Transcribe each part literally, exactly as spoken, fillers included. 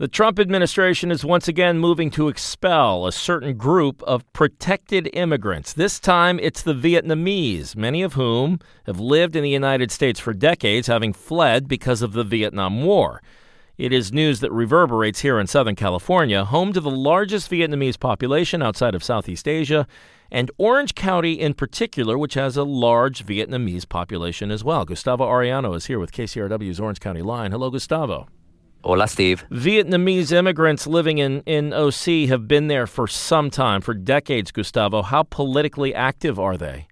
The Trump administration is once again moving to expel a certain group of protected immigrants. This time, it's the Vietnamese, many of whom have lived in the United States for decades, having fled because of the Vietnam War. It is news that reverberates here in Southern California, home to the largest Vietnamese population outside of Southeast Asia, and Orange County in particular, which has a large Vietnamese population as well. Gustavo Arellano is here with K C R W's Orange County Line. Hello, Gustavo. Hola, Steve. Vietnamese immigrants living in, in O C have been there for some time, for decades, Gustavo. How politically active are they?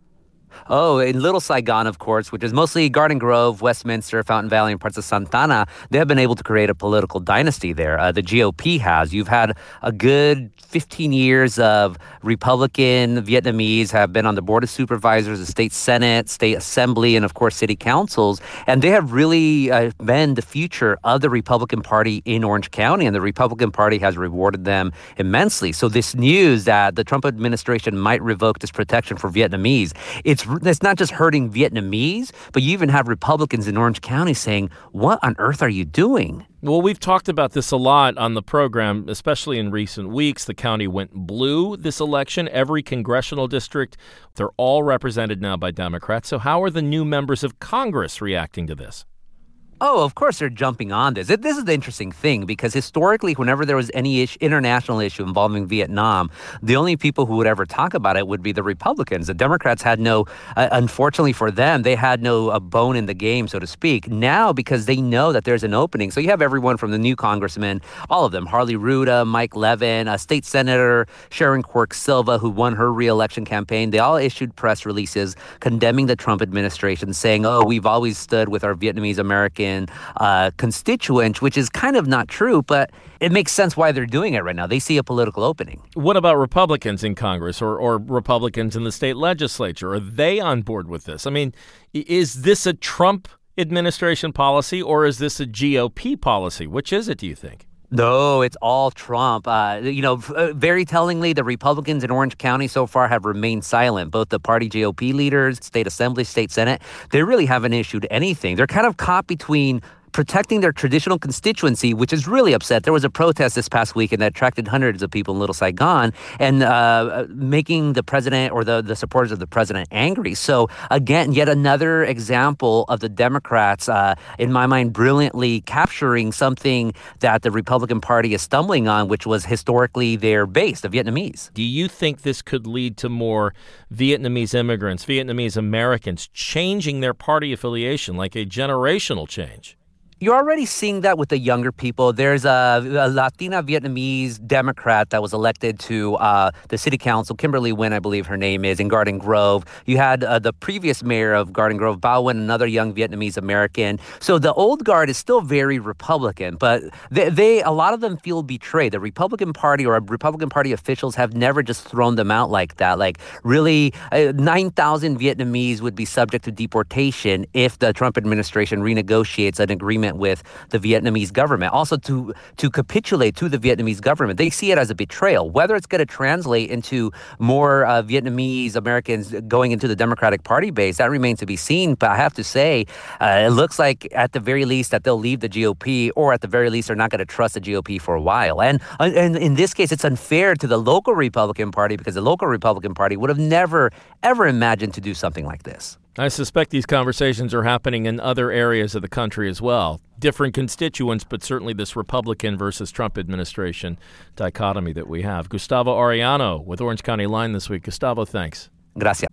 Oh, in Little Saigon, of course, which is mostly Garden Grove, Westminster, Fountain Valley, and parts of Santa Ana, they have been able to create a political dynasty there. Uh, the G O P has. You've had a good fifteen years of Republican Vietnamese have been on the Board of Supervisors, the state Senate, state assembly, and, of course, city councils. And they have really uh, been the future of the Republican Party in Orange County, and the Republican Party has rewarded them immensely. So this news that the Trump administration might revoke this protection for Vietnamese, it's It's not just hurting Vietnamese, but you even have Republicans in Orange County saying, what on earth are you doing? Well, we've talked about this a lot on the program, especially in recent weeks. The county went blue this election. Every congressional district, they're all represented now by Democrats. So how are the new members of Congress reacting to this? Oh, of course they're jumping on this. This is the interesting thing, because historically, whenever there was any issue, international issue involving Vietnam, the only people who would ever talk about it would be the Republicans. The Democrats had no, uh, unfortunately for them, they had no a bone in the game, so to speak. Now, because they know that there's an opening, so you have everyone from the new congressmen, all of them, Harley Ruda, Mike Levin, uh, State Senator Sharon Quirk Silva, who won her re-election campaign. They all issued press releases condemning the Trump administration, saying, oh, we've always stood with our Vietnamese American Uh, constituents, which is kind of not true, but it makes sense why they're doing it right now. They see a political opening. What about Republicans in Congress or, or Republicans in the state legislature? Are they on board with this? I mean, is this a Trump administration policy or is this a G O P policy? Which is it, do you think? No, it's all Trump. Uh, you know, very tellingly, the Republicans in Orange County so far have remained silent. Both the party G O P leaders, state assembly, state senate, they really haven't issued anything. They're kind of caught between protecting their traditional constituency, which is really upset. There was a protest this past weekend that attracted hundreds of people in Little Saigon, and uh, making the president or the, the supporters of the president angry. So again, yet another example of the Democrats, uh, in my mind, brilliantly capturing something that the Republican Party is stumbling on, which was historically their base, the Vietnamese. Do you think this could lead to more Vietnamese immigrants, Vietnamese Americans, changing their party affiliation, like a generational change? You're already seeing that with the younger people. There's a, a Latina Vietnamese Democrat that was elected to uh, the city council, Kimberly Nguyen, I believe her name is, in Garden Grove. You had uh, the previous mayor of Garden Grove, Bao Nguyen, another young Vietnamese American. So the old guard is still very Republican, but they, they a lot of them feel betrayed. The Republican Party or Republican Party officials have never just thrown them out like that. Like, really, uh, nine thousand Vietnamese would be subject to deportation if the Trump administration renegotiates an agreement with the Vietnamese government. Also, to to capitulate to the Vietnamese government, they see it as a betrayal. Whether it's going to translate into more uh, Vietnamese Americans going into the Democratic Party base, that remains to be seen. But I have to say, uh, it looks like at the very least that they'll leave the G O P, or at the very least, they're not going to trust the G O P for a while. And, and in this case, it's unfair to the local Republican Party, because the local Republican Party would have never, ever imagined to do something like this. I suspect these conversations are happening in other areas of the country as well. Different constituents, but certainly this Republican versus Trump administration dichotomy that we have. Gustavo Arellano with Orange County Line this week. Gustavo, thanks. Gracias.